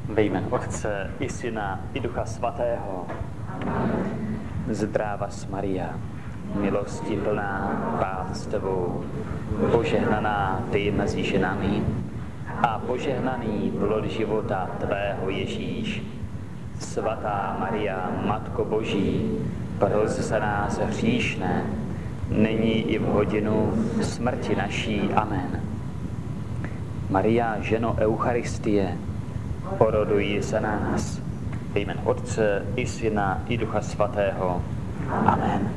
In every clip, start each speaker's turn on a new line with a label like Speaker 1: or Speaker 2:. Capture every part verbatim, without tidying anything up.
Speaker 1: Ve jménu Otce i Syna i Ducha Svatého. Zdráva Maria, milosti plná, Pán s tebou, požehnaná ty mezi ženami a požehnaný plod života tvého Ježíš. Svatá Maria, Matko Boží, pros za nás hříšné, nyní i v hodinu smrti naší. Amen. Maria, ženo Eucharistie, oroduj za nás. Ve jménu Otce i Syna i Ducha Svatého. Amen.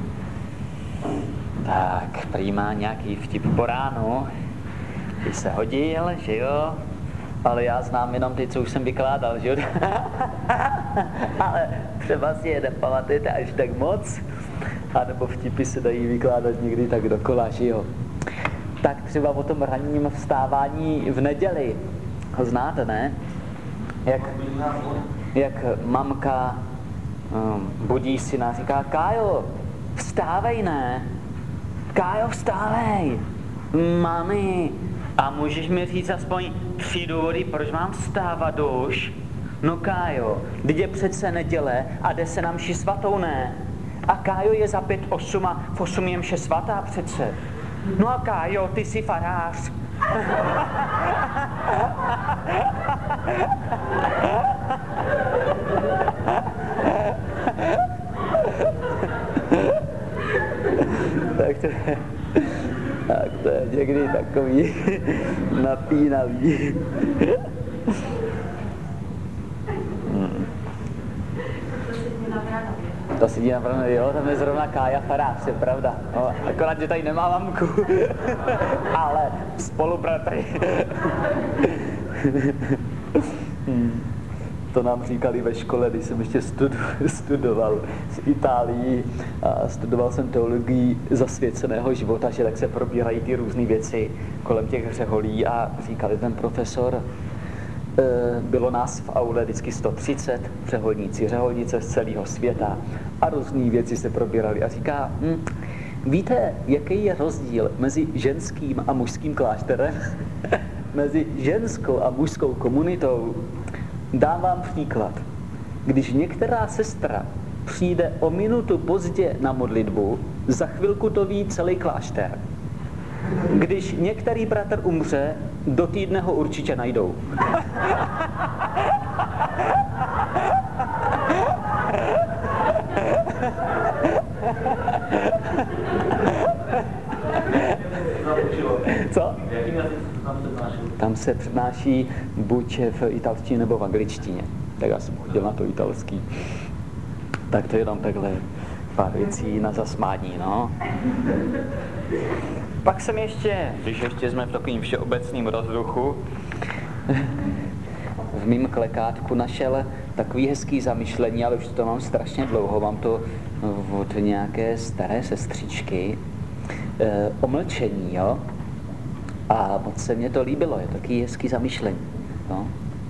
Speaker 1: Tak, prý má nějaký vtip po ránu, by se hodil, že jo? Ale já znám jenom ty, co už jsem vykládal, že jo? Ale třeba si je nepamatujete až tak moc, anebo vtipy se dají vykládat někdy tak dokola, že jo? Tak třeba o tom ranním vstávání v neděli. Ho znáte, ne? Jak, jak mamka um, budí syna, říká: Kájo, vstávej, ne? Kájo, vstávej! Mami, a můžeš mi říct aspoň tři důvody, proč mám vstávat už? No Kájo, teď je přece neděle a jde se na mši svatou, ne? A Kájo, je za pět osm a v osm je mše svatá přece. No a Kájo, ty jsi farář. tak, to je, tak to je někdy takový napínavý. hmm. To si dí napravno, jo, tam je zrovna Kája farář, je pravda. No, akorát, že tady nemá mamku, ale spolubratry. hmm. To nám říkali ve škole, když jsem ještě studu, studoval v Itálii a studoval jsem teologii zasvěceného života, že tak se probírají ty různé věci kolem těch řeholí a říkali ten profesor, bylo nás v aule vždycky sto třicet řeholníci, řeholnice z celého světa a různé věci se probíraly a říká, hm, víte, jaký je rozdíl mezi ženským a mužským klášterem? Mezi ženskou a mužskou komunitou? Dám vám příklad. Když některá sestra přijde o minutu pozdě na modlitbu, za chvilku to ví celý klášter. Když některý bratr umře, do týdne ho určitě najdou. Co? Tam se přednáší buď v italštině nebo v angličtině. Tak já jsem chodil na to italský. Tak to je tam takhle pár věcí na zasmání, no. Pak jsem ještě, když ještě jsme v takovým všeobecným rozruchu, v mým klekátku našel takový hezký zamyšlení, ale už to mám strašně dlouho, mám to od nějaké staré sestřičky, e, o mlčení, jo? A moc se mně to líbilo, je takový hezký zamyšlení. No.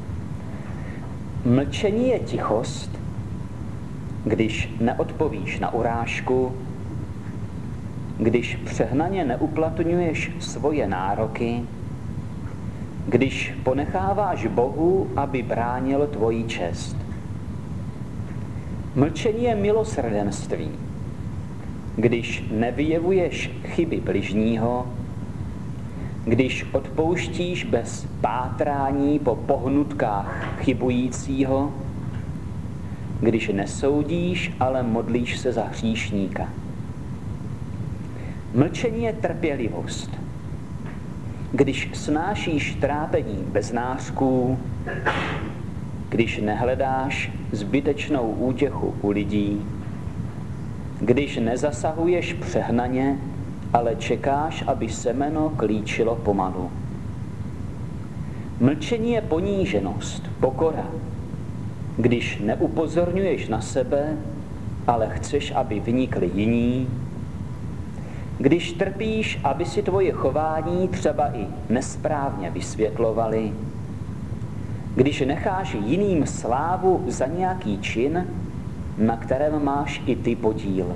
Speaker 1: Mlčení je tichost, když neodpovíš na urážku, když přehnaně neuplatňuješ svoje nároky, když ponecháváš Bohu, aby bránil tvoji čest. Mlčení je milosrdenství, když nevyjevuješ chyby bližního, když odpouštíš bez pátrání po pohnutkách chybujícího, když nesoudíš, ale modlíš se za hříšníka. Mlčení je trpělivost, když snášíš trápení bez nářků, když nehledáš zbytečnou útěchu u lidí, když nezasahuješ přehnaně, ale čekáš, aby semeno klíčilo pomalu. Mlčení je poníženost, pokora, když neupozorňuješ na sebe, ale chceš, aby vynikli jiní, když trpíš, aby si tvoje chování třeba i nesprávně vysvětlovali, když necháš jiným slávu za nějaký čin, na kterém máš i ty podíl.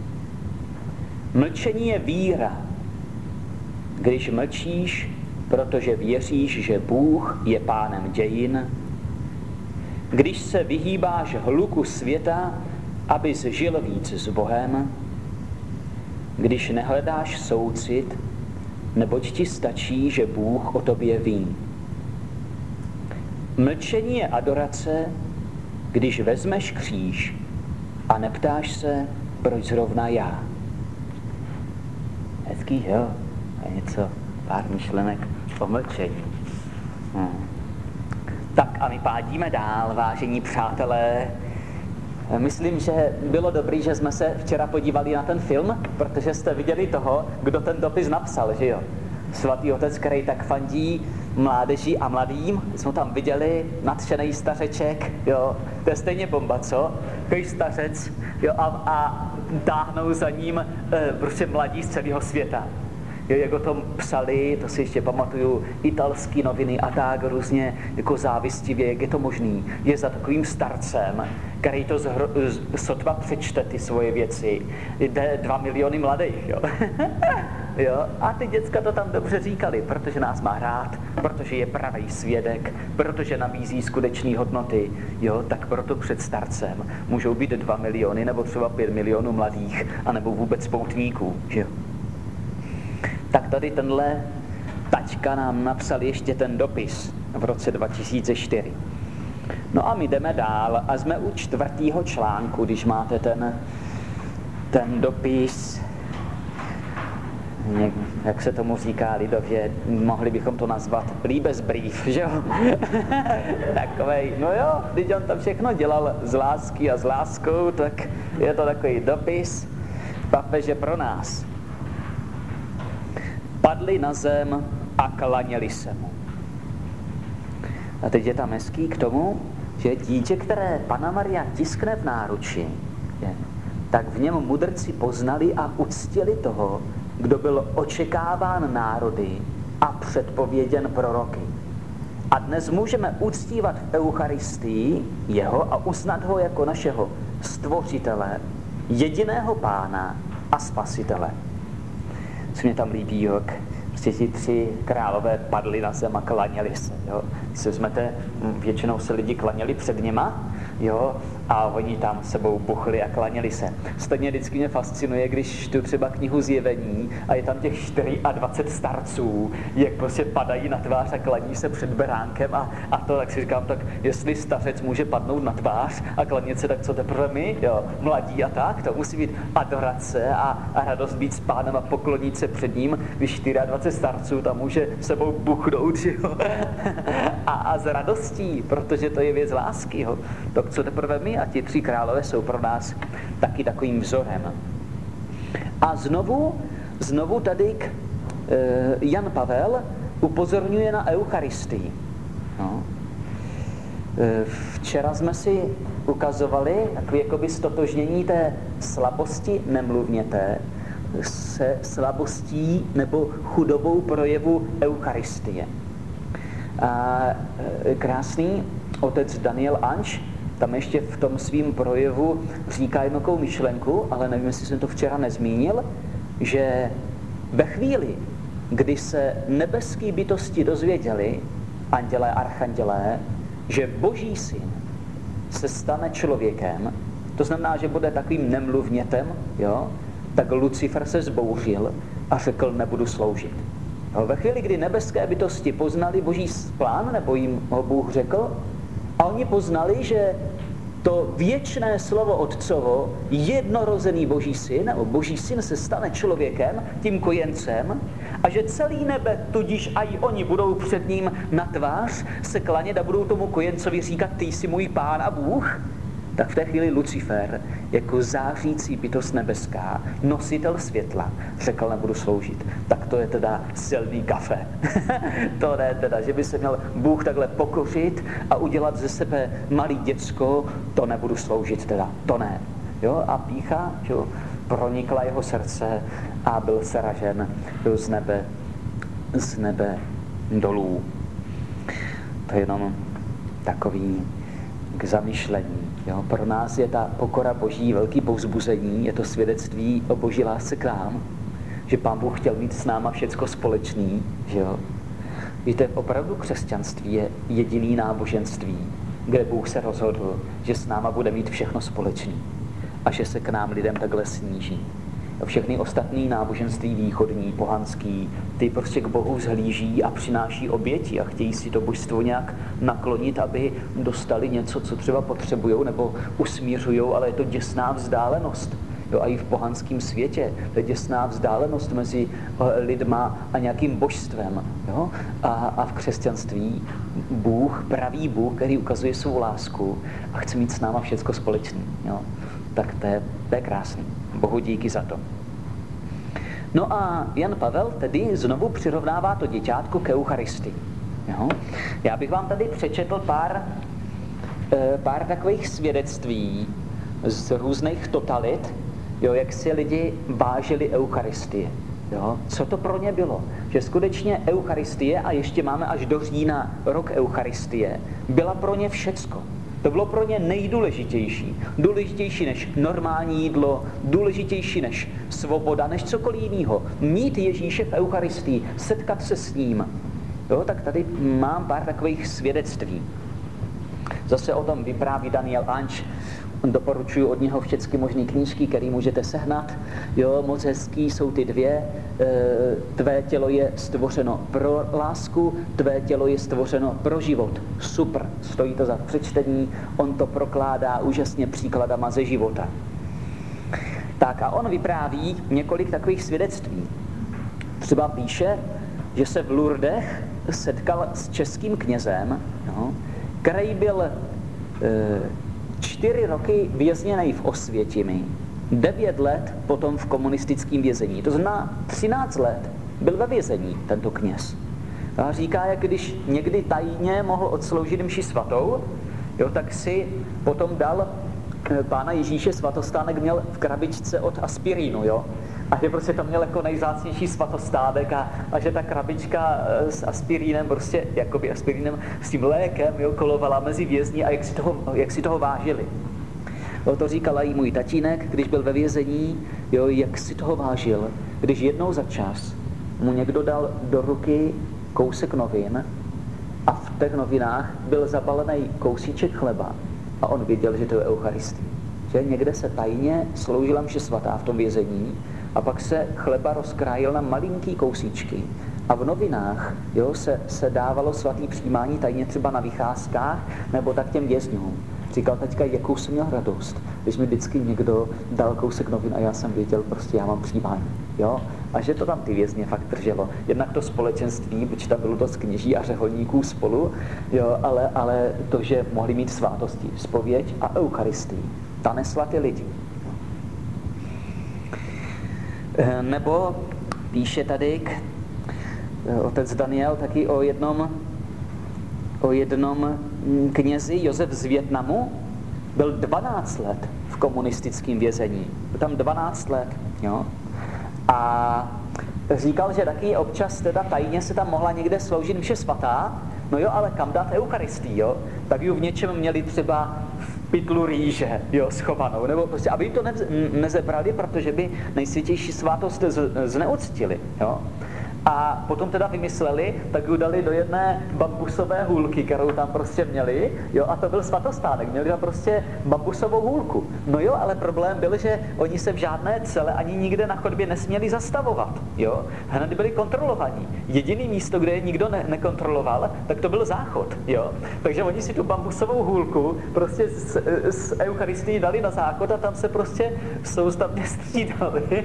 Speaker 1: Mlčení je víra, když mlčíš, protože věříš, že Bůh je pánem dějin
Speaker 2: když se vyhýbáš hluku světa, abys žil víc s Bohem, když nehledáš soucit, neboť ti stačí, že Bůh o tobě ví. Mlčení je adorace, když vezmeš kříž a neptáš se, proč zrovna já. Hezký, jo? A něco, pár myšlenek o mlčení. Hmm. Tak a my pádíme dál, vážení přátelé. Myslím, že bylo dobrý, že jsme se včera podívali na ten film, protože jste viděli toho, kdo ten dopis napsal, že jo? Svatý otec, který tak fandí mládeží a mladým, jsme tam viděli, nadšený stařeček, jo, to je stejně bomba, co? Takový stařec, jo, a, a táhnou za ním e, prostě mladí z celého světa. Jo, jak o tom psali, to si ještě pamatuju, italský noviny a tak různě jako závistivě, jak je to možný. Je za takovým starcem, který to zhro, sotva přečte ty svoje věci. Jde dva miliony mladých, jo. Jo? A ty děcka to tam dobře říkali, protože nás má rád, protože je pravý svědek, protože nabízí skutečné hodnoty, jo? Tak proto před starcem můžou být dva miliony nebo třeba pět milionů mladých, anebo vůbec poutníků, že jo. Tak tady tenhle taťka nám napsal ještě ten dopis v roce dva tisíce čtyři. No a my jdeme dál a jsme u čtvrtého článku, když máte ten, ten dopis, jak se tomu říká lidově, mohli bychom to nazvat Liebesbrief, že jo? Takovej, no jo, když on to všechno dělal z lásky a s láskou, tak je to takový dopis papeže pro nás. Padli na zem a klaněli se mu. A teď je tam hezký k tomu, že dítě, které Panna Maria tiskne v náruči, je, tak v něm mudrci poznali a uctili toho, kdo byl očekáván národy a předpověděn proroky. A dnes můžeme uctívat v Eucharistii jeho a uznat ho jako našeho stvořitele, jediného pána a spasitele. Co mě tam líbí, jak prostě ti tři králové padli na zem a klaněli se. Jo. Když se vezmete, většinou se lidi klaněli před nima, jo, a oni tam sebou buchli a klaněli se. Stejně vždycky mě fascinuje, když čtu třeba knihu Zjevení a je tam těch dvacet čtyři starců, jak prostě padají na tvář a klaní se před beránkem a, a to, tak si říkám, tak jestli stařec může padnout na tvář a klanět se, tak co teprve my, jo, mladí a tak, to musí být adorace a, a radost být s pánem a poklonit se před ním, když dvacet čtyři starců tam může sebou buchnout, jo, a, a s radostí, protože to je věc lásky, jo. Tak co teprve my a ti tři králové jsou pro nás taky takovým vzorem. A znovu, znovu tady k, e, Jan Pavel upozorňuje na Eucharistii. No. E, včera jsme si ukazovali takové jakoby stotožnění té slabosti nemluvněte se slabostí nebo chudobou projevu Eucharistie. A e, krásný otec Daniel Anč tam ještě v tom svým projevu říká jednou myšlenku, ale nevím, jestli jsem to včera nezmínil, že ve chvíli, kdy se nebeský bytosti dozvěděli, andělé, archandělé, že Boží syn se stane člověkem, to znamená, že bude takovým nemluvnětem, jo, tak Lucifer se zbouřil a řekl, nebudu sloužit. Jo, ve chvíli, kdy nebeské bytosti poznali Boží plán, nebo jim ho Bůh řekl, a oni poznali, že to věčné slovo Otcovo, jednorozený Boží syn, nebo Boží syn se stane člověkem, tím kojencem, a že celý nebe, tudíž a i oni budou před ním na tvář se klanět a budou tomu kojencovi říkat, ty jsi můj pán a Bůh, tak v té chvíli Lucifer, jako zářící bytost nebeská, nositel světla, řekl, nebudu sloužit. Tak to je teda silný kafe. To ne teda, že by se měl Bůh takhle pokořit a udělat ze sebe malý děcko, to nebudu sloužit teda, to ne. Jo? A pýcha, že pronikla jeho srdce a byl sražen z nebe, z nebe dolů. To je jenom takový k zamyšlení. Jo, pro nás je ta pokora Boží velký povzbuzení, je to svědectví o Boží lásce k nám, že Pán Bůh chtěl mít s náma všecko společný, že jo. Víte, opravdu křesťanství je jediný náboženství, kde Bůh se rozhodl, že s náma bude mít všechno společný a že se k nám lidem takhle sníží. A všechny ostatní náboženství východní, pohanský, ty prostě k Bohu vzhlíží a přináší oběti a chtějí si to božstvo nějak naklonit, aby dostali něco, co třeba potřebujou nebo usmířujou, ale je to děsná vzdálenost. Jo, a i v pohanském světě to je děsná vzdálenost mezi lidma a nějakým božstvem. Jo? A, a v křesťanství Bůh, pravý Bůh, který ukazuje svou lásku a chce mít s náma všecko společný. Jo? Tak to je, to je krásný. Bohu díky za to. No a Jan Pavel tedy znovu přirovnává to děťátko k Eucharistii. Jo? Já bych vám tady přečetl pár, pár takových svědectví z různých totalit, jo, jak si lidi vážili Eucharistie. Jo? Co to pro ně bylo? Že skutečně Eucharistie, a ještě máme až do října rok Eucharistie, byla pro ně všecko. To bylo pro ně nejdůležitější. Důležitější než normální jídlo, důležitější než svoboda, než cokoliv jiného. Mít Ježíše v Eucharistii, setkat se s ním. Jo, tak tady mám pár takových svědectví. Zase o tom vypráví Daniel Anč. Doporučuji od něho všechny možné knížky, které můžete sehnat. Jo, moc hezký jsou ty dvě. Tvé tělo je stvořeno pro lásku, tvé tělo je stvořeno pro život. Super, stojí to za přečtení, on to prokládá úžasně příkladama ze života. Tak a on vypráví několik takových svědectví. Třeba píše, že se v Lourdech setkal s českým knězem, no, který byl e, čtyři roky vězněný v Osvětimi, devět let potom v komunistickém vězení. To znamená třináct let byl ve vězení tento kněz. A říká, jak když někdy tajně mohl odsloužit mši svatou, jo, tak si potom dal Pána Ježíše svatostánek měl v krabičce od aspirínu, jo. A že prostě to měl jako nejvzácnější svatostánek a, a že ta krabička s aspirínem, prostě jakoby aspirínem, s tím lékem, jo, kolovala mezi vězni a jak si toho, jak si toho vážili. Jo, to říkala i můj tatínek, když byl ve vězení, jo, jak si toho vážil, když jednou za čas mu někdo dal do ruky kousek novin a v těch novinách byl zabalený kousíček chleba a on věděl, že to je Eucharistie. Že někde se tajně sloužila mše svatá v tom vězení a pak se chleba rozkrájel na malinký kousíčky. A v novinách, jo, se, se dávalo svatý přijímání tajně třeba na vycházkách nebo tak těm vězňům. Říkal teďka, jakou jsem měl radost, když mi vždycky někdo dal kousek novin a já jsem věděl, prostě já mám přijímání. Jo? A že to tam ty vězně fakt drželo. Jednak to společenství, protože tam bylo dost kněží a řeholníků spolu, jo, ale, ale to, že mohli mít svátosti, zpověď a Eucharistii, ta nesla ty lidi. Nebo píše tady k, otec Daniel taky o jednom, o jednom knězi Josef z Vietnamu, byl dvanáct let v komunistickém vězení. Byl tam dvanáct let, jo. A říkal, že taky občas teda tajně se tam mohla někde sloužit mše svatá, no jo, ale kam dát Eucharistii, jo? Tak ji v něčem měli třeba v pytlu rýže, jo, schovanou, nebo prostě, aby to ne, nezebrali, protože by nejsvětější svátost z, zneuctili, jo. A potom teda vymysleli, tak ji dali do jedné bambusové hůlky, kterou tam prostě měli, jo, a to byl svatostánek, měli tam prostě bambusovou hůlku. No jo, ale problém byl, že oni se v žádné cele ani nikde na chodbě nesměli zastavovat, jo. Hned byli kontrolovaní. Jediný místo, kde je nikdo ne- nekontroloval, tak to byl záchod, jo. Takže oni si tu bambusovou hůlku prostě s, s Eucharistií dali na záchod a tam se prostě soustavně střídali.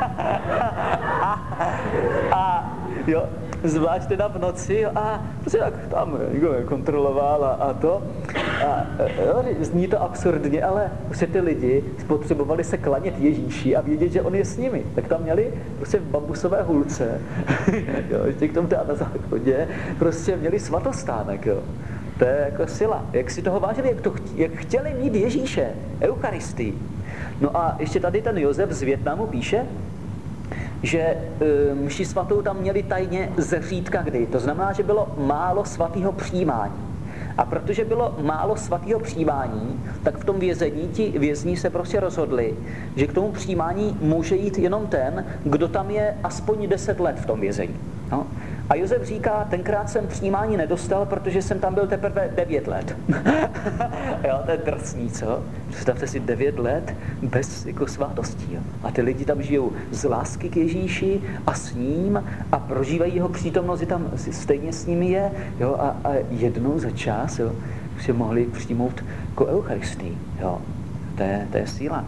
Speaker 2: a jo, zvlášť teda v noci a prostě jak tam někdo kontroloval a, a to. A, jo, zní to absurdně, ale prostě ty lidi potřebovali se klanět Ježíši a vědět, že on je s nimi. Tak tam měli prostě v bambusové hůlce, jo, ještě k tomu teda na záchodě, prostě měli svatostánek, jo. To je jako sila. Jak si toho vážili, jak, to, jak chtěli mít Ježíše, Eucharistii. No a ještě tady ten Josef z Vietnamu píše, že e, mši svatou tam měli tajně zřídka kdy. To znamená, že bylo málo svatého přijímání. A protože bylo málo svatého přijímání, tak v tom vězení ti vězni se prostě rozhodli, že k tomu přijímání může jít jenom ten, kdo tam je aspoň deset let v tom vězení. No? A Josef říká, tenkrát jsem přijímání nedostal, protože jsem tam byl teprve devět let. Jo, to je drsný, co? Představte si devět let bez jako svátostí. Jo? A ty lidi tam žijou z lásky k Ježíši a s ním a prožívají jeho přítomnost, tam stejně s nimi je. Jo? A, a jednou za čas jo, si mohli přijmout jako Eucharistii. Jo? To je, to je síla.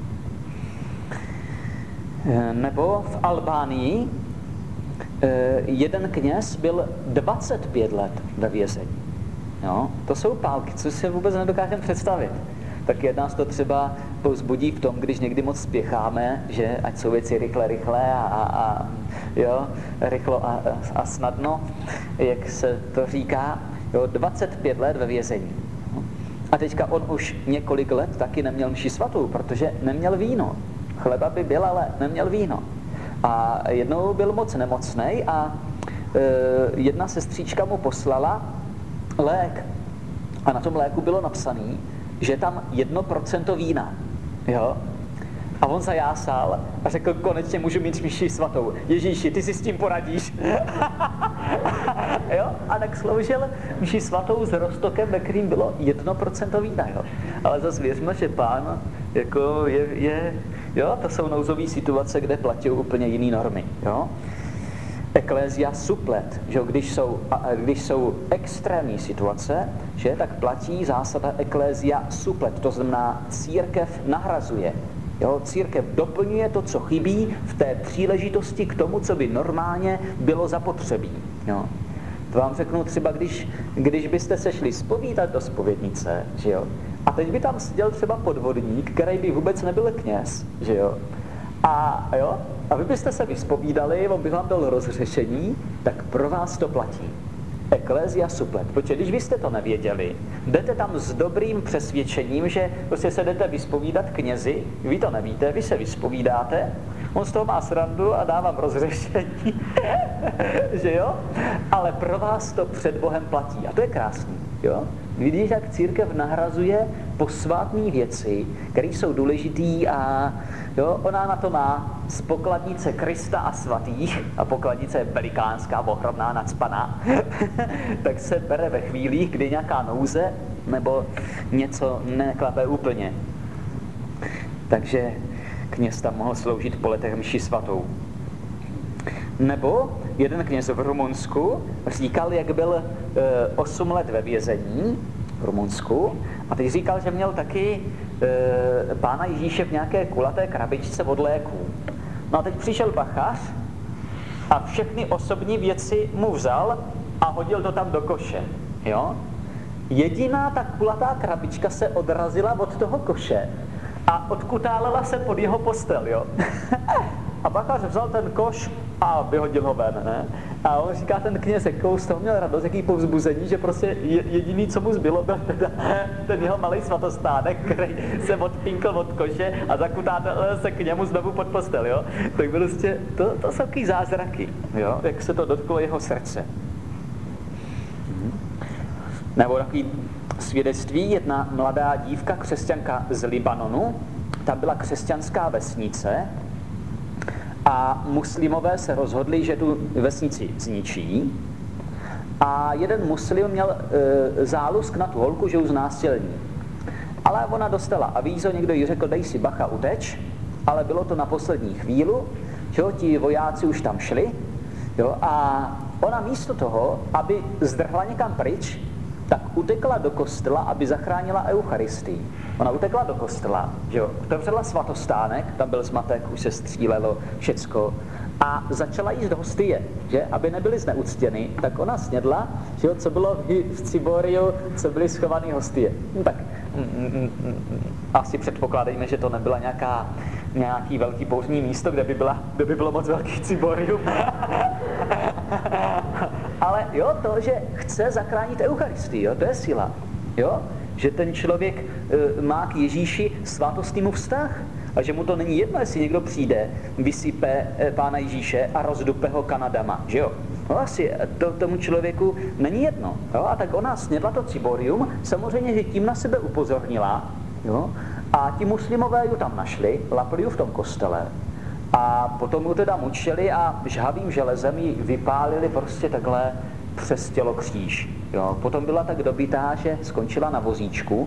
Speaker 2: Nebo v Albánii jeden kněz byl dvacet pět let ve vězení. Jo? To jsou pálky, co si vůbec nedokážeme představit. Tak jedná se to třeba povzbudí v tom, když někdy moc spěcháme, že ať jsou věci rychle, rychle a, a, a jo, rychlo a, a snadno, jak se to říká, jo, dvacet pět let ve vězení. A teďka on už několik let taky neměl mši svatou, protože neměl víno. Chleba by byl, ale neměl víno. A jednou byl moc nemocnej a e, jedna sestřička mu poslala lék. A na tom léku bylo napsané, že tam jedno procento vína. Jo? A on zajásal a řekl, konečně můžu mít mši svatou. Ježíši, ty si s tím poradíš. Jo? A tak sloužil mši svatou s roztokem, ve kterým bylo jedno procento vína. Jo? Ale zase věřme, že Pán jako je, je jo, to jsou nouzové situace, kde platí úplně jiné normy. Jo? Eklézia suplet, že když jsou, když jsou extrémní situace, že, tak platí zásada eklézia suplet, to znamená církev nahrazuje. Jo? Církev doplňuje to, co chybí v té příležitosti k tomu, co by normálně bylo zapotřebí. Jo? To vám řeknu třeba, když, když byste se šli zpovídat do zpovědnice, že jo? A teď by tam seděl třeba podvodník, který by vůbec nebyl kněz, že jo? A jo? A vy byste se vyspovídali, on by vám dal rozřešení, tak pro vás to platí. Eklézia suplet. Protože když byste to nevěděli, jdete tam s dobrým přesvědčením, že prostě se jdete vyspovídat knězi, vy to nevíte, vy se vyspovídáte, on z toho má srandu a dá vám rozřešení, že jo? Ale pro vás to před Bohem platí. A to je krásný, jo? Vidíš, jak církev nahrazuje posvátné věci, které jsou důležitý a jo, ona na to má z pokladnice Krista a svatých, a pokladnice je velikánská, ohromná, nacpaná, tak se bere ve chvílích, kdy nějaká nouze nebo něco neklape úplně. Takže kněz tam mohl sloužit po letech mši svatou. Nebo jeden kněz v Rumunsku říkal, jak byl e, osm let ve vězení v Rumunsku a teď říkal, že měl taky e, Pána Ježíše v nějaké kulaté krabičce od léků. No a teď přišel bachař a všechny osobní věci mu vzal a hodil to tam do koše. Jo? Jediná ta kulatá krabička se odrazila od toho koše a odkutálela se pod jeho postel. Jo? A bachař vzal ten koš a vyhodil ho ven, ne? A on říká, ten kněz, jakou z toho měl radost, jaký povzbuzení, že prostě jediný, co mu zbylo, byl teda ten jeho malý svatostánek, který se odpinkl od koše a zakutátel se k němu znovu pod postel, jo? Tak prostě, to, to jsou takový zázraky, jo? Jak se to dotklo jeho srdce. Nebo takový svědectví, jedna mladá dívka, křesťanka z Libanonu, tam byla křesťanská vesnice, a muslimové se rozhodli, že tu vesnici zničí. A jeden muslim měl e, zálusk na tu holku, že ji znásilní. Ale ona dostala avízo, někdo jí řekl, dej si bacha, uteč. Ale bylo to na poslední chvíli, že jo, ti vojáci už tam šli. Jo, a ona místo toho, aby zdrhla někam pryč, tak utekla do kostela, aby zachránila Eucharistii. Ona utekla do kostela, že jo, otevřela svatostánek, tam byl zmatek, už se střílelo, všecko, a začala jíst hostie, že, aby nebyly zneuctěny, tak ona snědla, že jo, co bylo v Ciboriu, co byly schované hostie. No, tak mm, mm, mm, asi předpokládejme, že to nebyla nějaká, nějaký velký poutní místo, kde by, byla, kde by bylo moc velký Ciborium. Ale jo, to, že chce zachránit Eucharistii, jo, to je síla, jo, že ten člověk e, má k Ježíši svátostnýmu vztah a že mu to není jedno, jestli někdo přijde, vysype e, Pána Ježíše a rozdupe ho kanadama, že jo. No asi to, tomu člověku není jedno, jo, a tak ona snědla to ciborium, samozřejmě, že tím na sebe upozornila, jo, a ti muslimové ju tam našli, lapli ju v tom kostele A potom mu teda mučili a žhavým železem ji vypálili prostě takhle přes tělo kříž. Jo. Potom byla tak dobitá, že skončila na vozíčku.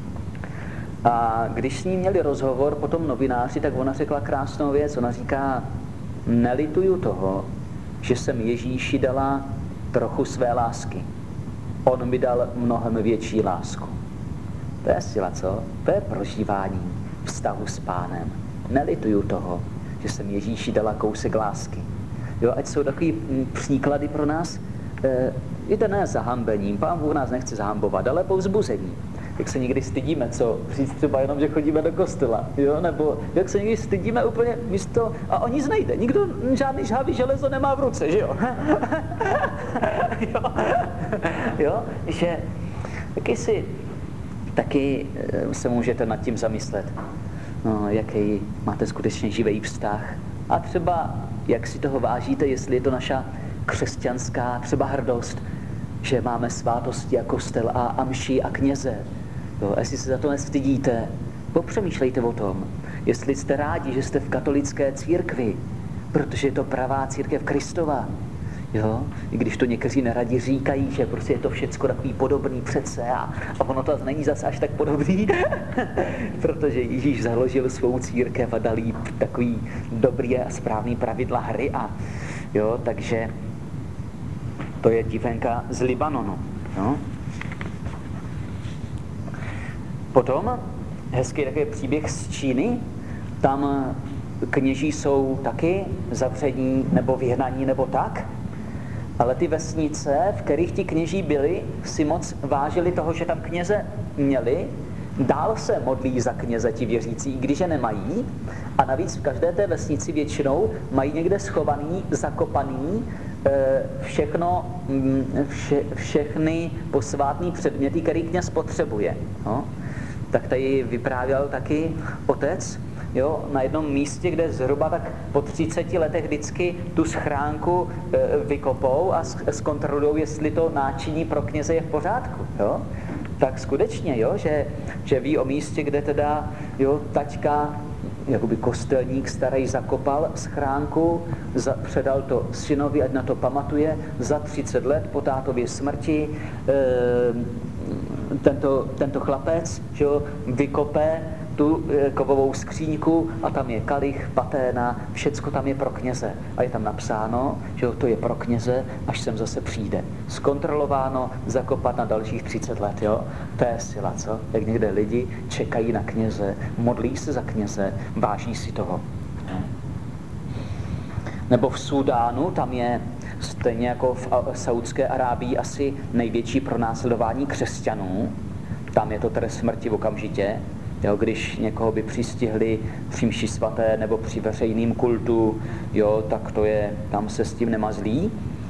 Speaker 2: A když s ní měli rozhovor potom novináři, tak ona řekla krásnou věc. Ona říká, nelituju toho, že jsem Ježíši dala trochu své lásky. On mi dal mnohem větší lásku. To je sila, co? To je prožívání vztahu s Pánem. Nelituju toho, že jsem Ježíši dala kousek lásky. Jo, ať jsou takový příklady pro nás, e, víte, ne zahambením, Pán Bůh nás nechce zahambovat, ale povzbuzení. Jak se někdy stydíme, co? Říct třeba jenom, že chodíme do kostela, jo? Nebo jak se někdy stydíme úplně místo, a o nic nejde, nikdo žádný žhavý železo nemá v ruce, že jo? jo? jo? Že taky si, taky se můžete nad tím zamyslet, no, jaký máte skutečně živý vztah. A třeba, jak si toho vážíte, jestli je to naša křesťanská třeba hrdost, že máme svátosti a kostel a, a mši a kněze. Jo, jestli se za to nestydíte, popřemýšlejte o tom, jestli jste rádi, že jste v katolické církvi, protože je to pravá církev Kristova. Jo? I když to někteří neradi říkají, že prostě je to všecko takový podobný přece a, a ono to není zase až tak podobný, protože Ježíš založil svou církev a dal jí takový dobrý a správný pravidla hry a jo, takže to je divenka z Libanonu. Jo? Potom hezký takový příběh z Číny, tam kněží jsou taky zavření nebo vyhnaní nebo tak, ale ty vesnice, v kterých ti kněží byli, si moc vážili toho, že tam kněze měli, dál se modlí za kněze ti věřící, i když je nemají, a navíc v každé té vesnici většinou mají někde schovaný, zakopaný všechno, vše, všechny posvátné předměty, který kněz potřebuje. No? Tak tady vyprávěl taky otec, jo, na jednom místě, kde zhruba tak po třiceti letech vždycky tu schránku e, vykopou a zkontrolují, jestli to náčiní pro kněze je v pořádku. Jo? Tak skutečně, jo, že, že ví o místě, kde teda jo, taťka, jakoby kostelník starý, zakopal schránku, za, předal to synovi, ať na to pamatuje, za třicet let po tátově smrti e, tento, tento chlapec že jo, vykope tu kovovou skříňku a tam je kalich, paténa, všecko tam je pro kněze. A je tam napsáno, že to je pro kněze, až sem zase přijde. Zkontrolováno, zakopat na dalších třicet let, jo. To je sila, co? Jak někde lidi čekají na kněze, modlí se za kněze, váží si toho. Nebo v Súdánu, tam je stejně jako v Saudské Arábii asi největší pronásledování křesťanů. Tam je to trest smrti okamžitě. Jo, když někoho by přistihli při mši svaté nebo při veřejným kultu, jo, tak to je, tam se s tím nemazlí.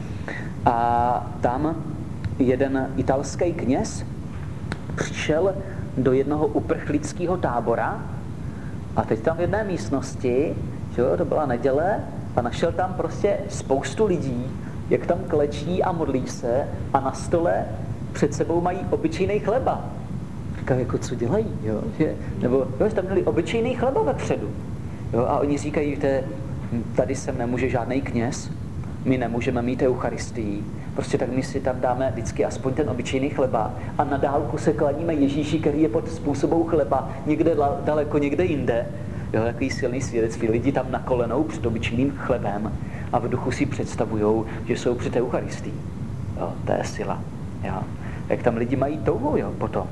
Speaker 2: A tam jeden italský kněz přišel do jednoho uprchlického tábora a teď tam v jedné místnosti, jo, to byla neděle, a našel tam prostě spoustu lidí, jak tam klečí a modlí se a na stole před sebou mají obyčejný chleba. Říkají, jako co dělají, jo? Že, nebo jo, že tam měli obyčejný chleba vepředu. Jo? A oni říkají, že tady sem nemůže žádný kněz, my nemůžeme mít eucharistii, prostě tak my si tam dáme vždycky aspoň ten obyčejný chleba a na dálku se klaníme Ježíši, který je pod způsobou chleba někde daleko, někde jinde. Jo, takový silný svědectví, lidi tam na kolenou před obyčejným chlebem a v duchu si představujou, že jsou před eucharistii. Jo, to je sila. Jo. Jak tam lidi mají touhu, jo, potom.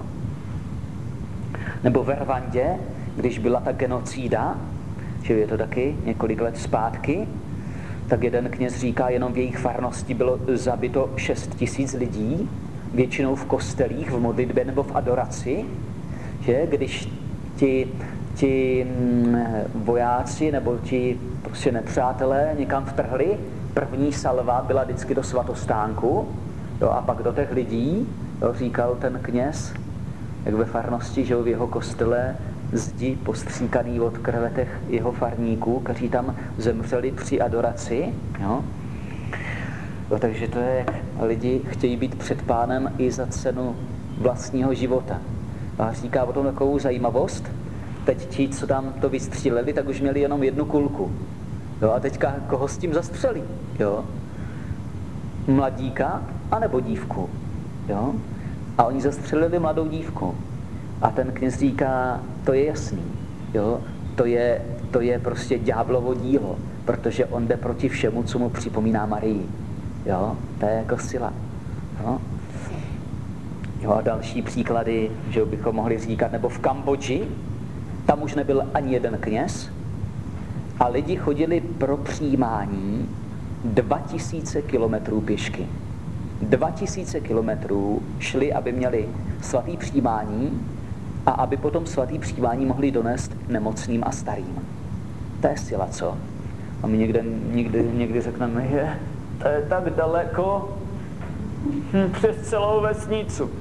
Speaker 2: Nebo ve Rwandě, když byla ta genocída, že je to taky několik let zpátky, tak jeden kněz říká, jenom v jejich farnosti bylo zabito šest tisíc lidí, většinou v kostelích, v modlitbě nebo v adoraci, že když ti, ti vojáci nebo ti prostě nepřátelé někam vtrhli, první salva byla vždycky do svatostánku, jo, a pak do těch lidí, jo, říkal ten kněz, jak ve farnosti, že v jeho kostele zdi postříkaný od krve těch jeho farníků, kteří tam zemřeli při adoraci. Jo? Jo, takže to je, lidi chtějí být před Pánem i za cenu vlastního života. A říká o tom takovou zajímavost. Teď ti, co tam to vystříleli, tak už měli jenom jednu kulku. Jo, a teďka koho s tím zastřelí? Jo? Mladíka anebo dívku? Jo? A oni zastřelili mladou dívku. A ten kněz říká, to je jasný. Jo? To je, to je prostě ďáblovo dílo, protože on jde proti všemu, co mu připomíná Marii. Jo? To je jako sila. Jo? Jo, a další příklady, že bychom mohli říkat, nebo v Kambodži, tam už nebyl ani jeden kněz a lidi chodili pro přijímání dva tisíce kilometrů pěšky. Dva tisíce kilometrů šli, aby měli svatý přijímání a aby potom svatý přijímání mohli donést nemocným a starým. To je sila, co? A my někde, někdy, někdy řekneme, je, to je tak daleko, hm, přes celou vesnicu.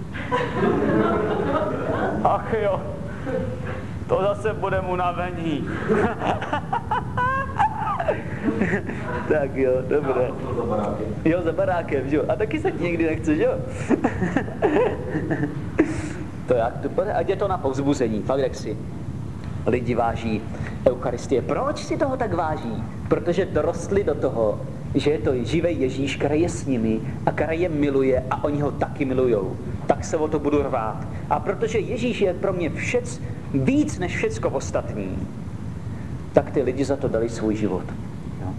Speaker 2: Ach jo, to zase budeme unavení. Tak jo, dobré. Jo, za barákem, jo. A taky se ti někdy nechce, jo? To jak to bude? Ať je to na povzbuzení, fakt jak si lidi váží Eucharistie. Proč si toho tak váží? Protože dorostli do toho, že je to živý Ježíš, který je s nimi a který je miluje a oni ho taky milujou. Tak se o to budu rvát. A protože Ježíš je pro mě všec, víc než všecko ostatní, tak ty lidi za to dali svůj život. Jo.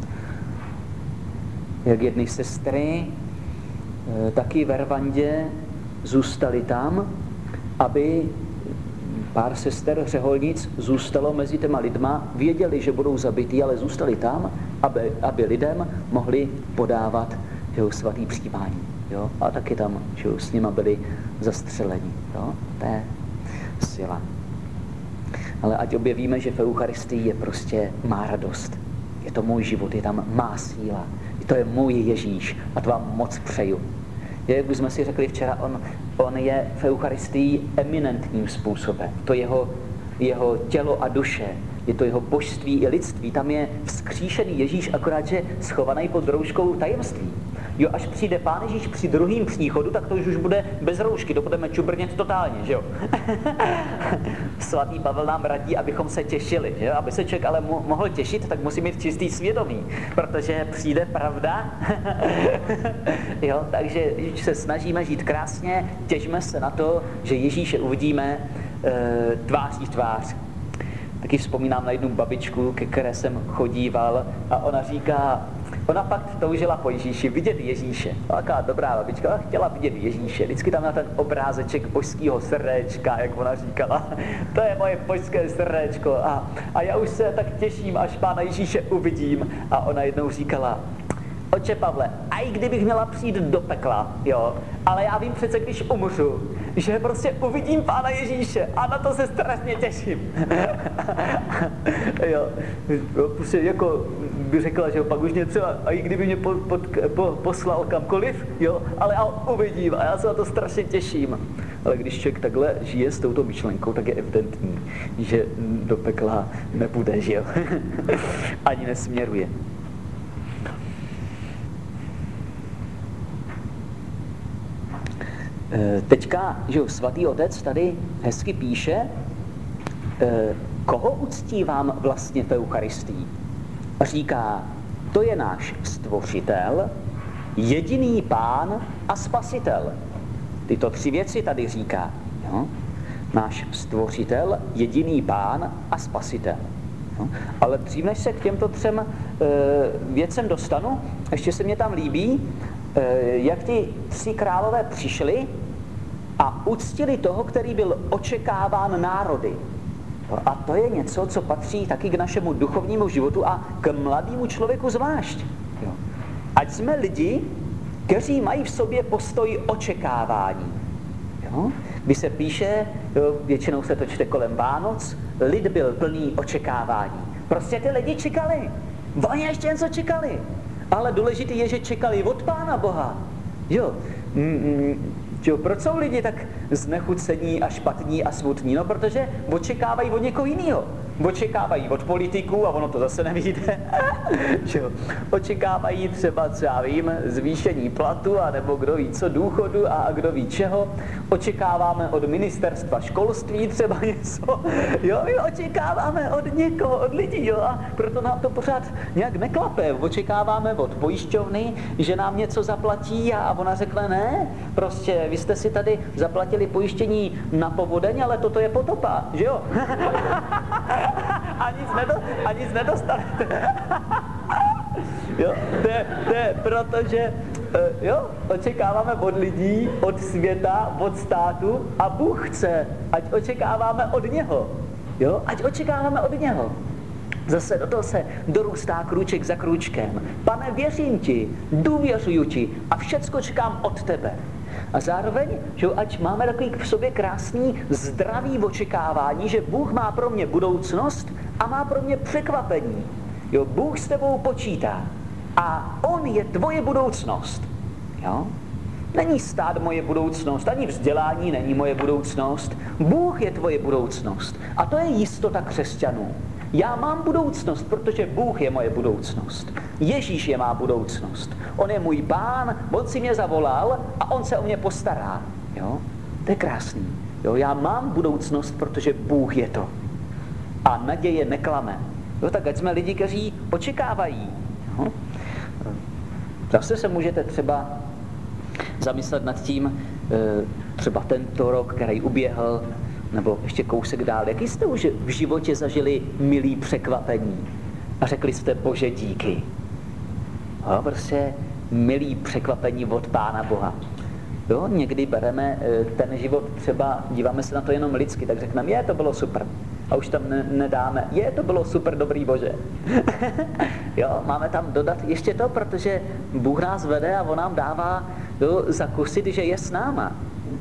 Speaker 2: Jak jedny sestry taky ve Rwandě zůstali tam, aby pár sester řeholnic zůstalo mezi těma lidma, věděli, že budou zabití, ale zůstali tam, aby, aby lidem mohli podávat jo, svatý přijímání. Jo? A taky tam že s nima byli zastřeleni. Jo? To je sila. Ale ať objevíme, že v Eucharistii je prostě má radost. Je to můj život, je tam má síla. To je můj Ježíš a to vám moc přeju. Jak už jsme si řekli včera, on, on je v Eucharistii eminentním způsobem. To jeho, jeho tělo a duše, je to jeho božství i lidství. Tam je vzkříšený Ježíš, akorát, že schovaný pod rouškou tajemství. Jo, až přijde Pán Ježíš při druhým příchodu, tak to už, už bude bez roušky, to budeme čubrnět totálně, že jo? Svatý Pavel nám radí, abychom se těšili, že jo? Aby se člověk ale mo- mohl těšit, tak musí mít čistý svědomí, protože přijde pravda. Jo, takže když se snažíme žít krásně, těšíme se na to, že Ježíše uvidíme e, tváří v tvář. Taky vzpomínám na jednu babičku, ke které jsem chodíval a ona říká, ona fakt toužila po Ježíši, vidět Ježíše. Taková dobrá babička, chtěla vidět Ježíše. Vždycky tam na ten obrázeček božského srdéčka, jak ona říkala. To je moje božské srdéčko. A, a já už se tak těším, až Pána Ježíše uvidím. A ona jednou říkala, Otče Pavle, a i kdybych měla přijít do pekla, jo, ale já vím přece, když umřu, že prostě uvidím Pána Ježíše a na to se strašně těším. Jo, prostě jako by řekla, že pak už mě třeba, a i kdyby mě po, pod, po, poslal kamkoliv, jo, ale já ho uvidím a já se na to strašně těším. Ale když člověk takhle žije s touto myšlenkou, tak je evidentní, že do pekla nepůjde, že jo. Ani nesměruje. Teďka, že svatý otec tady hezky píše, koho uctívám vlastně v Eucharistii. Říká, to je náš stvořitel, jediný Pán a spasitel. Tyto tři věci tady říká. Jo? Náš stvořitel, jediný Pán a spasitel. Jo? Ale dřív, než se k těmto třem e, věcem dostanu, ještě se mě tam líbí, jak ti tři králové přišli a uctili toho, který byl očekáván národy. A to je něco, co patří taky k našemu duchovnímu životu a k mladému člověku zvlášť. Ať jsme lidi, kteří mají v sobě postoj očekávání. Jo? Když se píše, jo, většinou se to čte kolem Vánoc, lid byl plný očekávání. Prostě ty lidi čekali. Oni ještě něco čekali. Ale důležité je, že čekali od Pána Boha. Jo. Mm, jo, proč jsou lidi tak znechucení a špatní a smutní? No, protože očekávají od někoho jiného. Očekávají od politiků, a ono to zase nevíte, že jo? Očekávají třeba, co já vím, zvýšení platu, a nebo kdo ví co, důchodu a kdo ví čeho. Očekáváme od ministerstva školství třeba něco, jo? My očekáváme od někoho, od lidí, jo? A proto nám to pořád nějak neklape. Očekáváme od pojišťovny, že nám něco zaplatí, a ona řekne ne, prostě vy jste si tady zaplatili pojištění na povodeň, ale toto je potopa, že jo? A nic, nedo, a nic nedostanete. Jo, to je, to je protože jo, očekáváme od lidí, od světa, od státu, a Bůh chce, ať očekáváme od něho. Jo, ať očekáváme od něho. Zase do toho se dorůstá krůček za krůčkem. Pane, věřím ti, důvěřuju ti a všecko čekám od tebe. A zároveň, že ať máme takový v sobě krásný, zdravý očekávání, že Bůh má pro mě budoucnost a má pro mě překvapení. Jo, Bůh s tebou počítá a on je tvoje budoucnost. Jo? Není stát moje budoucnost, ani vzdělání není moje budoucnost. Bůh je tvoje budoucnost. A to je jistota křesťanů. Já mám budoucnost, protože Bůh je moje budoucnost. Ježíš je má budoucnost. On je můj pán, on si mě zavolal a on se o mě postará. Jo? To je krásný. Jo? Já mám budoucnost, protože Bůh je to. A naděje neklame. Jo? Tak ať jsme lidi, kteří očekávají. Jo? Zase se můžete třeba zamyslet nad tím, třeba tento rok, který uběhl, nebo ještě kousek dál. Jaký jste už v životě zažili milý překvapení? A řekli jste, Bože, díky. Jo, prostě milý překvapení od Pána Boha. Jo, někdy bereme ten život třeba, díváme se na to jenom lidsky, tak řekneme, je, to bylo super. A už tam ne, nedáme, je, to bylo super, dobrý Bože. Jo, máme tam dodat ještě to, protože Bůh nás vede a on nám dává, jo, zakusit, že je s náma.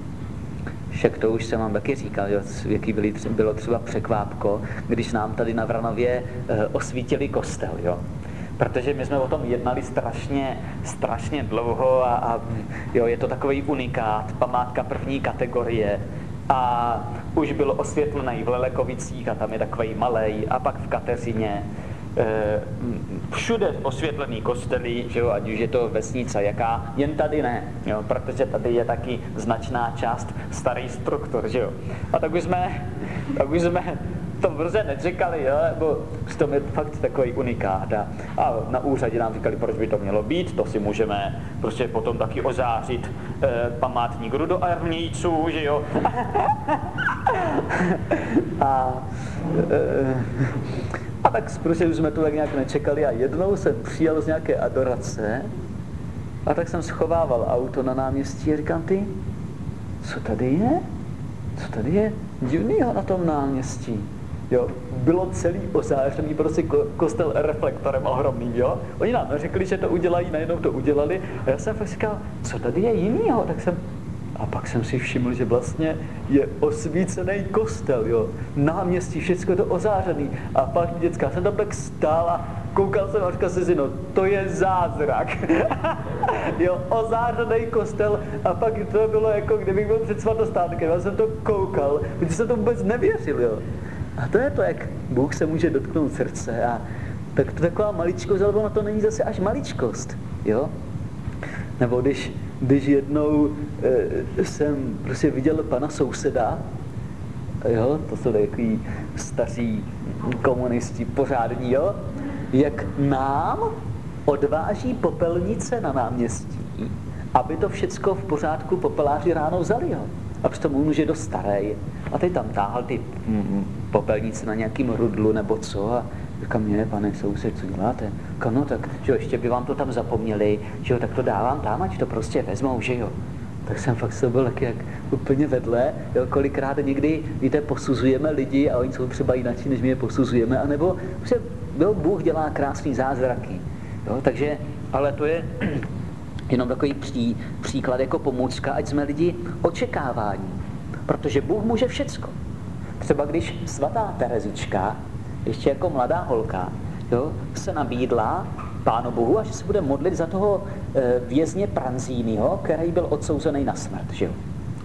Speaker 2: Však to už jsem vám taky říkal, jo, jaký byly, bylo třeba překvápko, když nám tady na Vranově e, osvítili kostel, jo. Protože my jsme o tom jednali strašně, strašně dlouho a, a jo, je to takový unikát, památka první kategorie. A už bylo osvětlený v Lelekovicích a tam je takový malej, a pak v Kateřině. E, všude osvětlený kostely, že jo, ať už je to vesnice jaká, jen tady ne, jo, protože tady je taky značná část starý struktur, že jo. A tak už jsme, tak už jsme to brze nečekali, jo, nebo to je fakt takový unikát. A, a na úřadě nám říkali, proč by to mělo být, to si můžeme prostě potom taky ozářit e, památník rudoarmějců, že jo. a e, A tak prostě už jsme to tak nějak nečekali a jednou jsem přijel z nějaké adorace a tak jsem schovával auto na náměstí a říkám, ty, co tady je? Co tady je divnýho na tom náměstí? Jo, bylo celý ozářený, prostě kostel reflektorem ohromným, jo? Oni nám neřekli, že to udělají, najednou to udělali a já jsem fakt říkal, co tady je jinýho? Tak jsem A pak jsem si všiml, že vlastně je osvícený kostel, jo. Náměstí, všecko je to ozářený. A pak děcka, jsem tam tak stál a koukal jsem a říkal si, no to je zázrak. Jo, ozářený kostel a pak to bylo jako, kdybych byl před svatostánkem. Já jsem to koukal, protože jsem to vůbec nevěřil, jo. A to je to, jak Bůh se může dotknout srdce a tak to taková maličkost, ale ono to není zase až maličkost, jo. Nebo když Když jednou e, jsem prostě viděl pana souseda, jo, to jsou takový staří komunisti pořádní, jo, jak nám odváží popelnice na náměstí, aby to všecko v pořádku popeláři ráno vzali, jo. A přitom on už je dost starý. A teď tam táhl ty mm, popelnice na nějakým rudlu nebo co a říkám, mě, pane soused, co děláte? Říkám, no tak, že jo, ještě by vám to tam zapomněli, že jo, tak to dávám tam, ať to prostě vezmou, že jo. Tak jsem fakt se byl tak jak úplně vedle, jo, kolikrát někdy, víte, posuzujeme lidi a oni jsou třeba jinačí, než my je posuzujeme, anebo že, jo, Bůh dělá krásný zázraky, jo, takže, ale to je jenom takový pří, příklad jako pomůcka, ať jsme lidi očekávání, protože Bůh může všecko. Třeba když svatá Terezička, ještě jako mladá holka, jo, se nabídla Pánu Bohu a že se bude modlit za toho e, vězně Pranzínyho, který byl odsouzený na smrt, že jo.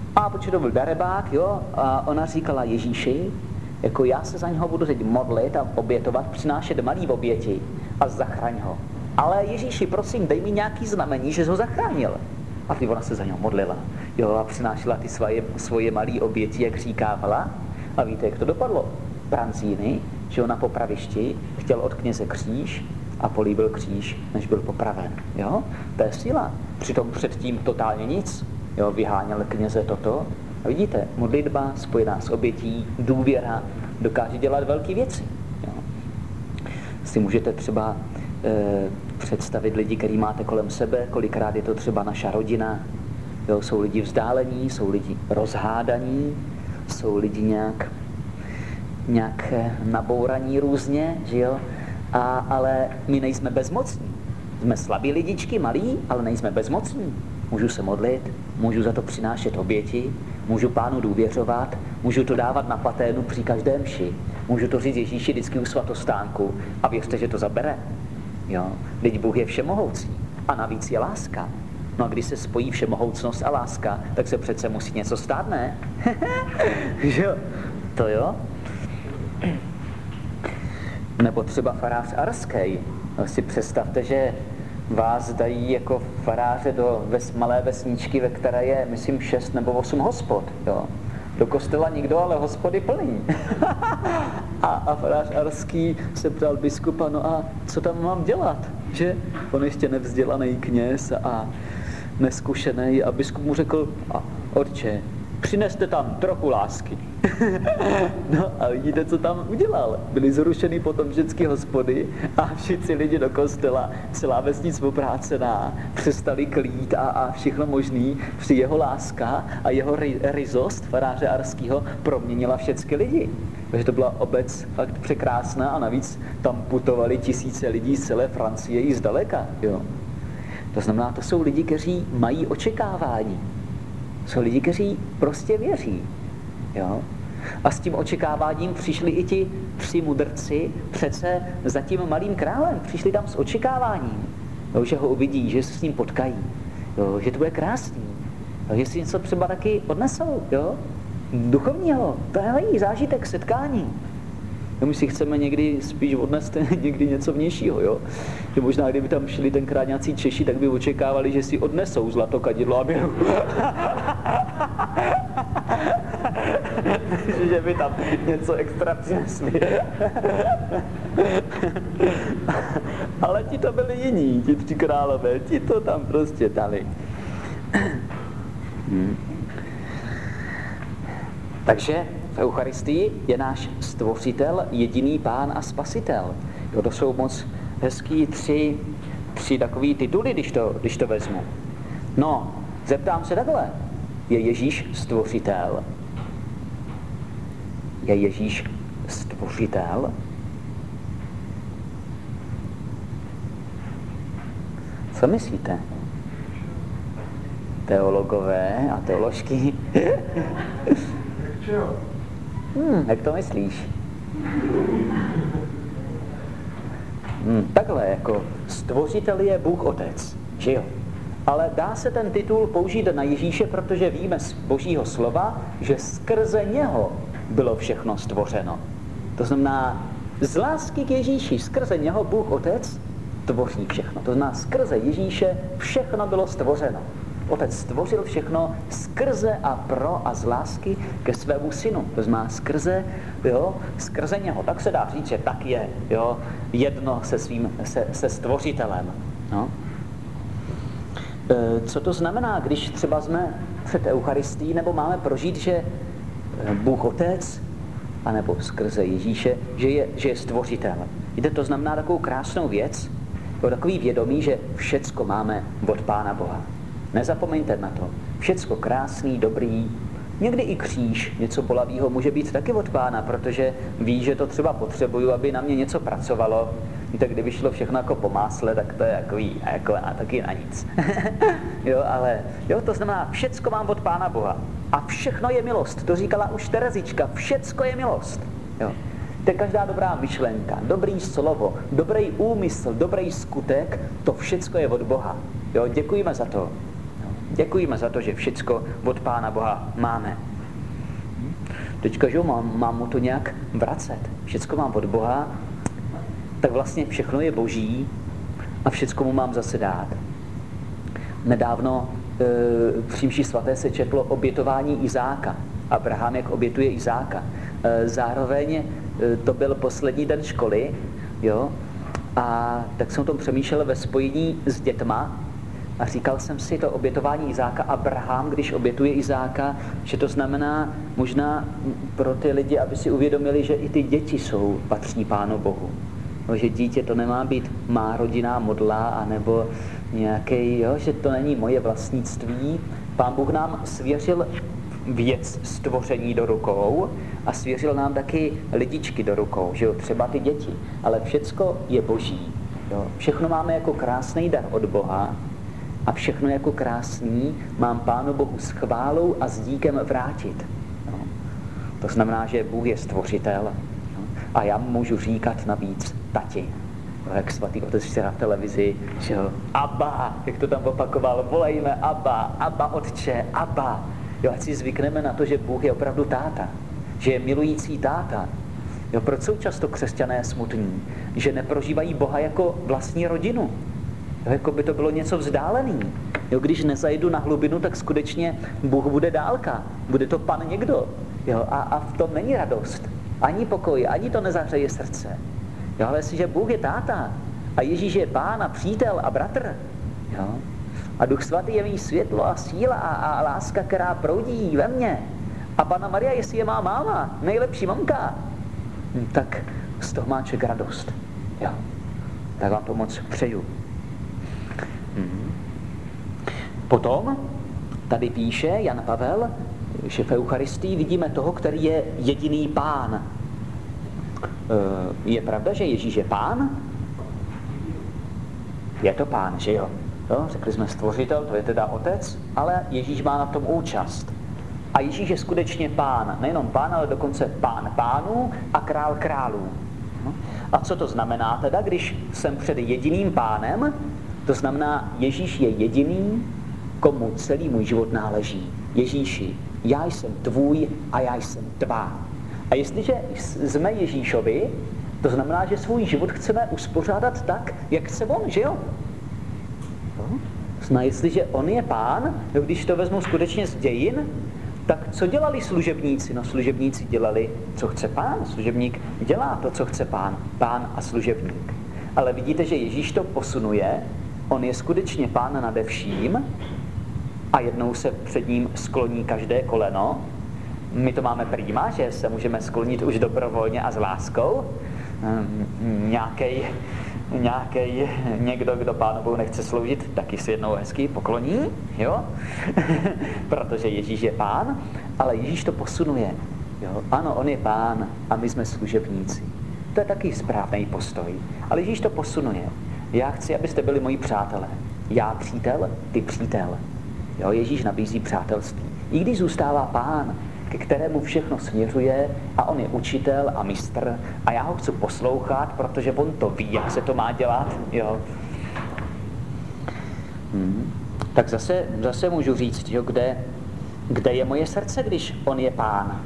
Speaker 2: A protože to byl darebák, jo, a ona říkala Ježíši, jako já se za něho budu teď modlit a obětovat, přinášet malý oběti a zachraň ho. Ale Ježíši, prosím, dej mi nějaký znamení, že jsi ho zachránil. A ty ona se za něho modlila, jo, a přinášela ty svoje, svoje malé oběti, jak říkávala. A víte, jak to dopadlo? Pranzíny, že ona po pravišti chtěl od kněze kříž a políbil kříž, než byl popraven. Jo? To je síla. Přitom předtím totálně nic. Jo, vyháněl kněze toto. A vidíte, modlitba spojená s obětí, důvěra, dokáže dělat velké věci. Jo? Si můžete třeba e, představit lidi, který máte kolem sebe, kolikrát je to třeba naša rodina. Jo, jsou lidi vzdálení, jsou lidi rozhádaní, jsou lidi nějak, nějak nabouraní různě, že jo? A, ale my nejsme bezmocní. Jsme slabí lidičky, malí, ale nejsme bezmocní. Můžu se modlit, můžu za to přinášet oběti, můžu Pánu důvěřovat, můžu to dávat na paténu při každém mši, můžu to říct Ježíši vždycky u svatostánku a věřte, že to zabere. Jo? Vždyť Bůh je všemohoucí a navíc je láska. No a když se spojí všemohoucnost a láska, tak se přece musí něco stát, ne? Jo? To jo? Nebo třeba farář arský. No si představte, že vás dají jako faráře do ves, malé vesničky, ve které je, myslím, šest nebo osm hospod. Jo? Do kostela nikdo, ale hospody plný. a, a farář arský se ptal biskupa, no a co tam mám dělat? Že on ještě nevzdělaný kněz a neskušený a biskup mu řekl, a otče, přineste tam trochu lásky. No a vidíte, co tam udělal. Byly zrušeny potom všechny hospody a všichni lidi do kostela, celá vesnic oprácená, přestali klít a, a všechno možný. Při jeho láska a jeho ryzost faráře arského proměnila všechny lidi. Takže to byla obec fakt překrásná a navíc tam putovali tisíce lidí z celé Francie i zdaleka. Jo. To znamená, to jsou lidi, kteří mají očekávání. Jsou lidi, kteří prostě věří. Jo? A s tím očekáváním přišli i ti tři mudrci přece za tím malým králem. Přišli tam s očekáváním, jo, že ho uvidí, že se s ním potkají, jo, že to bude krásný, jo, že si něco třeba taky odnesou, jo? Duchovního. To je mají zážitek, setkání. No, my si chceme někdy spíš odnést někdy něco vnějšího, jo? Že možná, kdyby tam šli tenkrát nějací Češi, tak by očekávali, že si odnesou zlato, kadidlo a běhu. Že by tam něco extra přinesli. Ale ti to byli jiní, ti tři králové, ti to tam prostě dali. Hmm. Takže v Eucharistii je náš stvořitel, jediný Pán a Spasitel. Jo, to jsou moc hezký tři, tři takový tituly, když to, když to vezmu. No, zeptám se takhle. Je Ježíš stvořitel? Je Ježíš stvořitel? Co myslíte? Teologové a teoložky? Hmm, jak to myslíš? Hmm, takhle, jako stvořitel je Bůh Otec, že jo? Ale dá se ten titul použít na Ježíše, protože víme z Božího slova, že skrze něho bylo všechno stvořeno. To znamená, z lásky k Ježíši, skrze něho Bůh Otec tvoří všechno. To znamená, skrze Ježíše všechno bylo stvořeno. Otec stvořil všechno skrze a pro a z lásky ke svému synu. To znamená skrze, jo, skrze něho. Tak se dá říct, že tak je, jo, jedno se svým, se, se stvořitelem. No. E, co to znamená, když třeba jsme před Eucharistií, nebo máme prožít, že Bůh Otec, anebo skrze Ježíše, že je, že je stvořitel. Víte, to znamená takovou krásnou věc, jo, takový vědomí, že všecko máme od Pána Boha. Nezapomeňte na to. Všecko krásný, dobrý, někdy i kříž, něco bolavýho může být taky od Pána, protože ví, že to třeba potřebuju, aby na mě něco pracovalo. Víte, kdyby šlo všechno jako po másle, tak to je takový, jako a taky na nic. Jo, ale jo, to znamená, všecko mám od Pána Boha. A všechno je milost. To říkala už Terezička, všecko je milost. Jo. To je každá dobrá myšlenka, dobrý slovo, dobrý úmysl, dobrý skutek, to všecko je od Boha. Jo, děkujeme za to. Děkujeme za to, že všecko od Pána Boha máme. Teďka, že mám, mám mu to nějak vracet. Všecko mám od Boha, tak vlastně všechno je boží a všecko mu mám zase dát. Nedávno e, při mši svaté se četlo obětování Izáka. Abraham, jak obětuje Izáka. E, zároveň e, to byl poslední den školy, jo, a tak jsem o tom přemýšlel ve spojení s dětma a říkal jsem si to obětování Izáka, Abraham, když obětuje Izáka, že to znamená možná pro ty lidi, aby si uvědomili, že i ty děti jsou patří Pánu Bohu. No, že dítě to nemá být má rodinná modla, anebo nějaký, jo, že to není moje vlastnictví. Pán Bůh nám svěřil věc stvoření do rukou a svěřil nám taky lidičky do rukou, že jo, třeba ty děti. Ale všecko je boží. Jo. Všechno máme jako krásný dar od Boha a všechno jako krásný mám Pánu Bohu s chválou a s díkem vrátit. Jo. To znamená, že Bůh je stvořitel, jo. A já mu můžu říkat navíc tati. Jo, jak svatý otec včera v televizi, že jo, Abba, jak to tam opakoval, volejme Abba, Abba otče, Abba. Jo, ať si zvykneme na to, že Bůh je opravdu táta, že je milující táta. Jo, proč jsou často křesťané smutní? Že neprožívají Boha jako vlastní rodinu. Jo, jako by to bylo něco vzdálený. Jo, když nezajdu na hlubinu, tak skutečně Bůh bude dálka. Bude to pan někdo. Jo, a, a v tom není radost. Ani pokoj, ani to nezahřeje srdce. Jo, ale jestliže Bůh je táta a Ježíš je pán a přítel a bratr, jo, a Duch Svatý je mý světlo a síla a, a láska, která proudí ve mně. A Panna Maria, jestli je má máma, nejlepší mamka, tak z toho má člověk radost. Jo. Tak vám to moc přeju. Hmm. Potom tady píše Jan Pavel, že v Eucharistii vidíme toho, který je jediný pán. Je pravda, že Ježíš je pán? Je to pán, že jo? Jo, řekli jsme stvořitel, to je teda otec, ale Ježíš má na tom účast. A Ježíš je skutečně pán, nejenom pán, ale dokonce pán pánů a král králů. A co to znamená teda, když jsem před jediným pánem? To znamená, Ježíš je jediný, komu celý můj život náleží. Ježíši, já jsem tvůj a já jsem tvá. A jestliže jsme Ježíšovi, to znamená, že svůj život chceme uspořádat tak, jak chce on, že jo? No, jestliže on je pán, jo, když to vezmu skutečně z dějin, tak co dělali služebníci? No, služebníci dělali, co chce pán. Služebník dělá to, co chce pán. Pán a služebník. Ale vidíte, že Ježíš to posunuje, on je skutečně pán nade vším a jednou se před ním skloní každé koleno. My to máme prýma, že se můžeme sklonit už dobrovolně a s láskou. Nějakej Nějaký někdo, kdo Pánu Bohu nechce sloužit, taky si jednou hezky pokloní, jo? Protože Ježíš je pán, ale Ježíš to posunuje. Jo? Ano, on je pán a my jsme služebníci. To je taky správný postoj. Ale Ježíš to posunuje. Já chci, abyste byli moji přátelé. Já přítel, ty přítel. Jo? Ježíš nabízí přátelství. I když zůstává pán, ke kterému všechno směřuje a on je učitel a mistr a já ho chci poslouchat, protože on to ví, jak se to má dělat. Jo. Hmm. Tak zase, zase můžu říct, jo, kde, kde je moje srdce, když on je pán.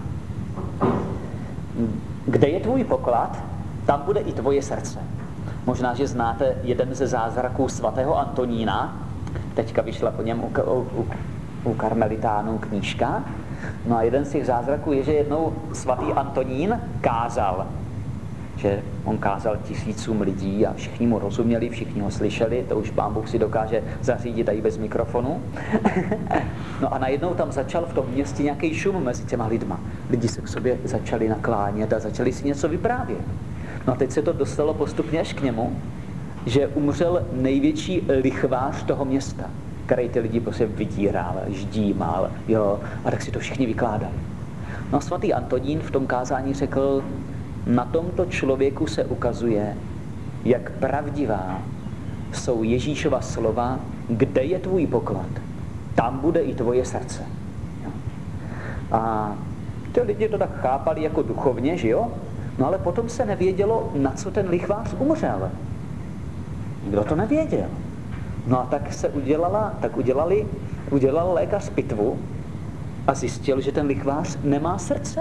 Speaker 2: Kde je tvůj poklad, tam bude i tvoje srdce. Možná, že znáte jeden ze zázraků svatého Antonína, teďka vyšla po něm u, u, u karmelitánů knížka. No a jeden z těch zázraků je, že jednou svatý Antonín kázal. Že on kázal tisícům lidí a všichni mu rozuměli, všichni ho slyšeli, to už Pán Bůh si dokáže zařídit i bez mikrofonu. No a najednou tam začal v tom městě nějaký šum mezi těma lidma. Lidi se k sobě začali naklánět a začali si něco vyprávět. No a teď se to dostalo postupně až k němu, že umřel největší lichvář toho města, který ty lidi prostě vydíral, ždímal, jo, a tak si to všichni vykládali. No a svatý Antonín v tom kázání řekl, na tomto člověku se ukazuje, jak pravdivá jsou Ježíšova slova, kde je tvůj poklad, tam bude i tvoje srdce. Jo. A ty lidi to tak chápali jako duchovně, že jo? No ale potom se nevědělo, na co ten lichvář umřel. Nikdo to nevěděl. No a tak se udělala, tak udělali udělal lékař pitvu a zjistil, že ten lichvář nemá srdce.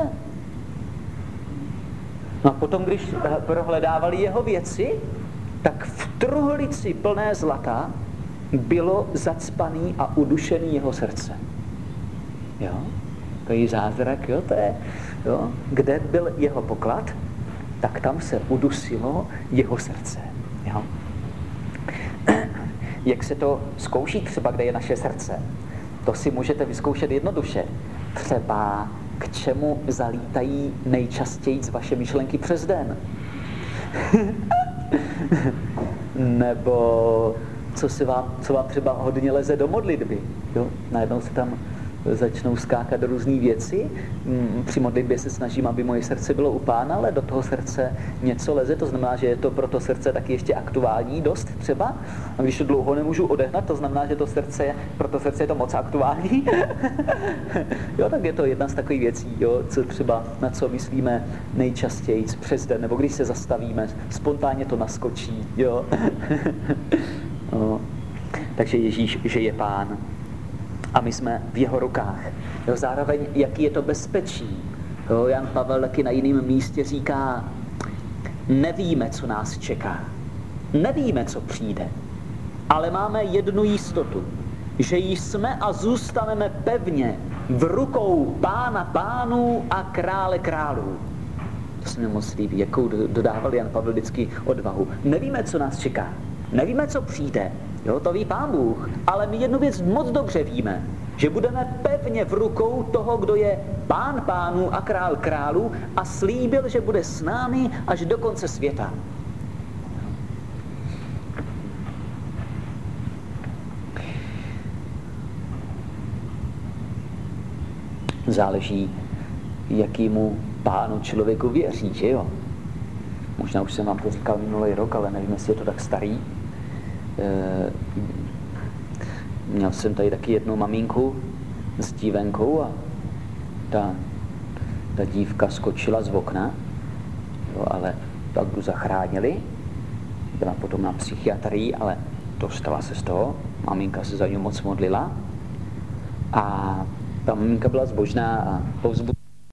Speaker 2: No a potom, když prohledávali jeho věci, tak v truhlici plné zlata bylo zacpaný a udušený jeho srdce. Jo? To je zázrak, jo? To je, jo? Kde byl jeho poklad, tak tam se udusilo jeho srdce. Jo? Jak se to zkouší třeba, kde je naše srdce? To si můžete vyzkoušet jednoduše. Třeba k čemu zalítají nejčastěji z vaše myšlenky přes den? Nebo co, se vám, co vám třeba hodně leze do modlitby? Jo? Najednou se tam začnou skákat různé věci. Při modlitbě se snažím, aby moje srdce bylo u Pána, ale do toho srdce něco leze, to znamená, že je to pro to srdce taky ještě aktuální dost třeba. A když to dlouho nemůžu odehnat, to znamená, že to srdce, pro to srdce je to moc aktuální. Jo, tak je to jedna z takových věcí, jo, co třeba, na co myslíme nejčastěji přes den, nebo když se zastavíme, spontánně to naskočí, jo. No. Takže Ježíš, že je Pán. A my jsme v jeho rukách. Jo, zároveň, jaký je to bezpečí. Jo, Jan Pavel taky na jiném místě říká, nevíme, co nás čeká. Nevíme, co přijde. Ale máme jednu jistotu, že jsme a zůstaneme pevně v rukou Pána pánů a krále králů. To se mi moc líbí, jakou dodával Jan Pavel vždycky odvahu. Nevíme, co nás čeká. Nevíme, co přijde. Jo, to ví Pán Bůh, ale my jednu věc moc dobře víme, že budeme pevně v rukou toho, kdo je Pán pánů a král králů a slíbil, že bude s námi až do konce světa. Záleží, jakýmu pánu člověku věří, že jo? Možná už jsem vám to říkal minulý rok, ale nevím, jestli je to tak starý. E, měl jsem tady taky jednu maminku s dívenkou a ta, ta dívka skočila z okna, jo, ale tak tu zachránili. Byla potom na psychiatrii, ale dostala se z toho. Maminka se za ní moc modlila a ta maminka byla zbožná a povzbudila